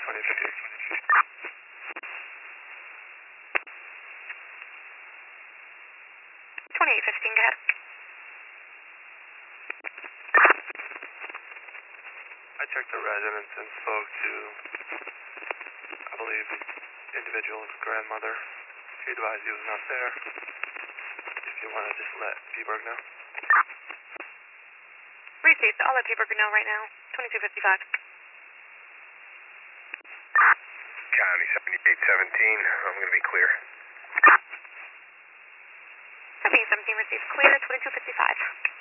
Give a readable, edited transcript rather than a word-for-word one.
2815, go ahead. I checked the residence and spoke to, I believe, the individual's grandmother. She advised he was not there. If you want to just let Peaburg know. Received. I'll let Peaburg know right now. 2255. County 7817, I'm going to be clear. 7817 received clear, 2255.